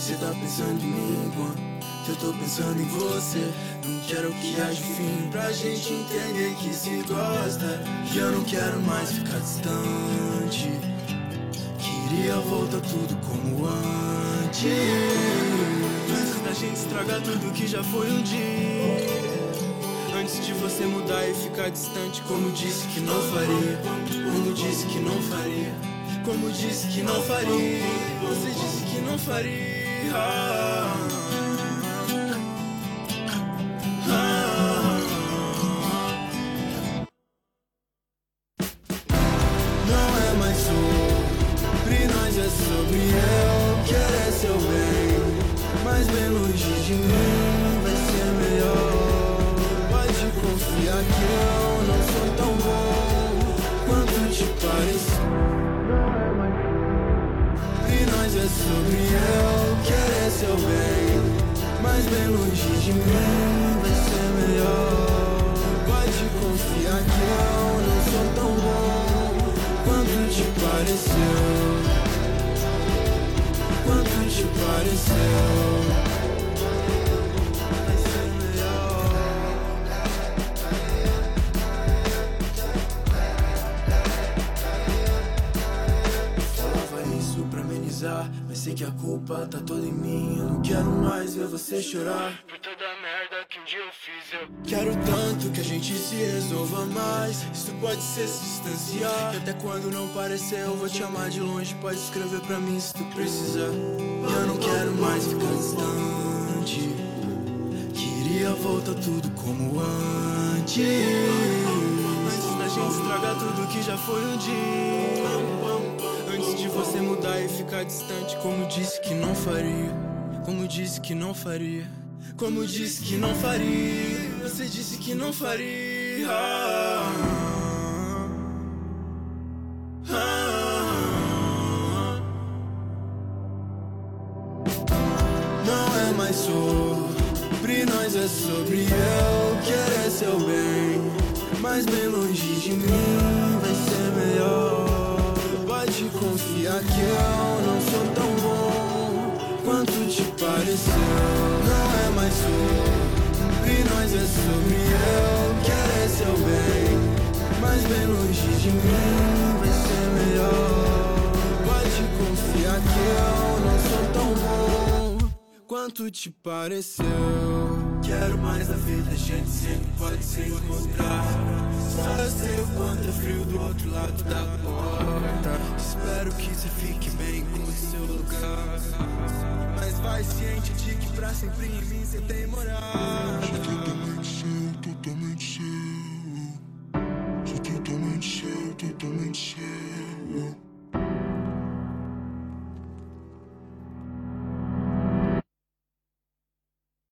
Você tá pensando em mim quando eu tô pensando em você. Não quero que haja fim pra gente entender que se gosta. E eu não quero mais ficar distante. Queria voltar tudo como antes, antes da gente estragar tudo que já foi um dia. Antes de você mudar e ficar distante, como disse que não faria. Como disse que não faria. Como disse que não faria. Você disse que não faria. Não é mais sobre nós, é sobre eu querer seu bem. Mas bem longe de mim vai ser melhor. Pode confiar que eu não sou tão bom quanto te parece. Não é mais sobre nós, é sobre eu querer seu bem. Mas bem longe de mim vai ser melhor. Pode confiar que eu não sou tão bom quanto te pareceu. Quanto te pareceu. Vai ser melhor. Falava isso pra amenizar, mas sei que a culpa tá toda em mim. Eu não quero mais ver você chorar por toda a merda que um dia eu fiz. Eu quero tanto que a gente se resolva mais. Isso pode ser se distanciar. E até quando não parecer eu vou te amar de longe. Pode escrever pra mim se tu precisar. E eu não quero mais ficar distante. Queria voltar tudo como antes, antes da gente estragar tudo que já foi um dia. Antes de você mudar e ficar distante, como disse que não faria. Como disse que não faria. Como disse que não faria. Você disse que não faria. Não é mais sobre nós, é sobre eu querer seu bem. Mas bem longe de mim vai ser melhor. Pode confiar que eu não sou tão bom quanto te pareceu. Não é mais sobre nós, é sobre eu querer seu bem. Mas bem longe de mim vai ser melhor. Pode confiar que eu não sou tão bom quanto te pareceu. Quero mais da vida, a gente sempre pode se encontrar. Só eu sei o quanto é frio do outro lado da porta. Espero que você fique bem com o seu lugar. Mas vai ciente de que pra sempre em mim você tem moral. Sou totalmente seu, totalmente seu. Sou totalmente seu, totalmente seu.